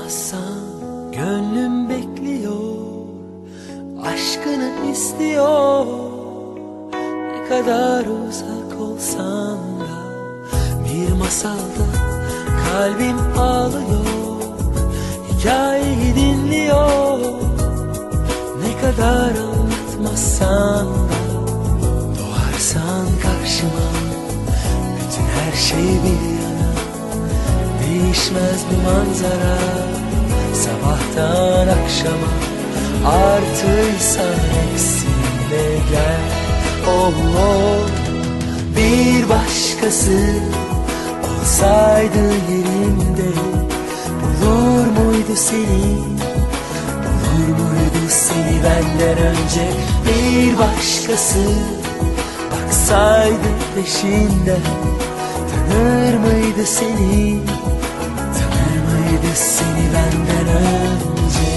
Unutmazsan gönlüm bekliyor, aşkını istiyor. Ne kadar uzak olsan da bir masalda kalbim ağlıyor, hikayeyi dinliyor. Ne kadar anlatmazsan da doğarsan karşıma, bütün her şey bir yana. Değişmez bu manzara, sabahtan akşama. Artıysan eksiğine gel. Oh, oh. Bir başkası olsaydı yerinde, bulur muydu seni, bulur muydu seni benden önce? Bir başkası baksaydı peşinden, tanır mıydı seni, tanır mıydı seni benden önce?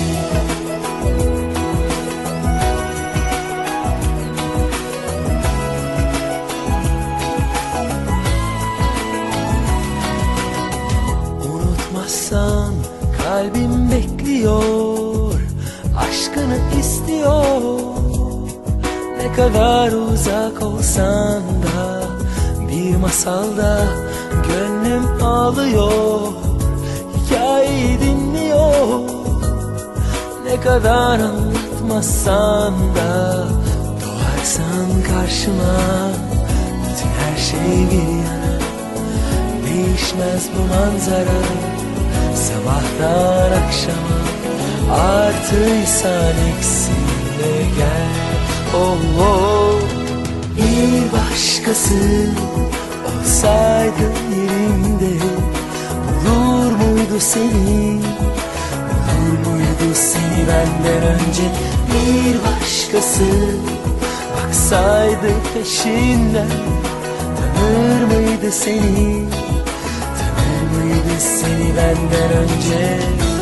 Unutmazsan kalbim bekliyor, aşkını istiyor. Ne kadar uzak olsan da bir masalda gönlüm ağlıyor, hikayeyi dinliyor. Ne kadar anlatmazsan da doğarsan karşıma, bütün her şey bir yana. Değişmez bu manzara, sabahtan akşama. Artıysan eksiğine gel. Oh, oh. Bir başkası olsaydı yerinde, bulur muydu seni, bulur muydu seni benden önce? Bir başkası baksaydı peşinden, tanır mıydı seni, tanır mıydı seni benden önce?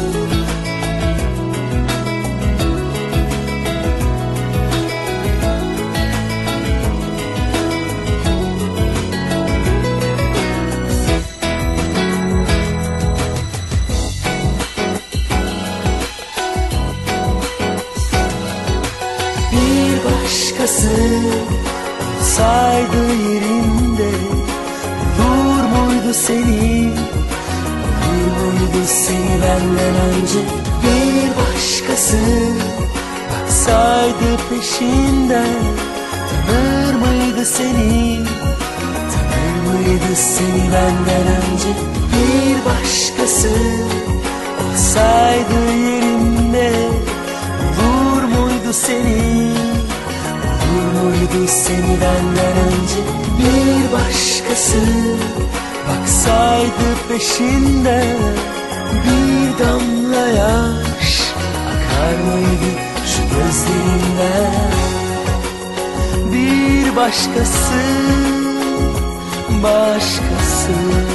Başkası olsaydı yerinde, bulur muydu seni, bulur muydu seni benden önce? Bir başkası baksaydı peşinden, tanır mıydı seni, tanır mıydı seni benden önce? Bir başkası olsaydı yerinde, bulur muydu seni, bulur muydu seni benden önce? Bir başkası baksaydı peşinden, bir damla yaş akar mıydı şu gözlerinden? Bir başkası, başkası